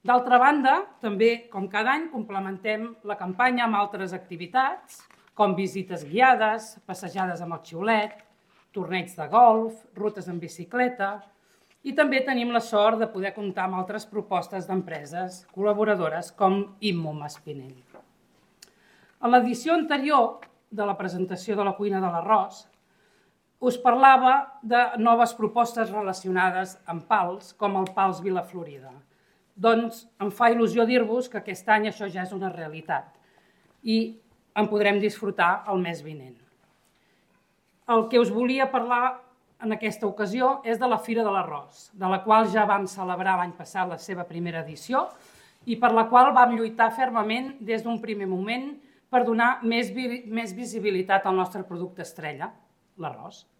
D'altra banda, també, com cada any, complementem la campanya amb altres activitats, com visites guiades, passejades amb el xiulet, torneigs de golf, rutes en bicicleta, i també tenim la sort de poder comptar amb altres propostes d'empreses col·laboradores com Immum Espinell. A l'edició anterior de la presentació de la cuina de l'arròs us parlava de noves propostes relacionades amb pals, com el Pals Vilaflorida. Doncs em fa il·lusió dir-vos que aquest any això ja és una realitat i en podrem disfrutar el mes vinent. El que us volia parlar en aquesta ocasió és de la Fira de l'Arròs, de la qual ja vam celebrar l'any passat la seva primera edició i per la qual vam lluitar fermament des d'un primer moment per donar més visibilitat al nostre producte estrella, l'arròs.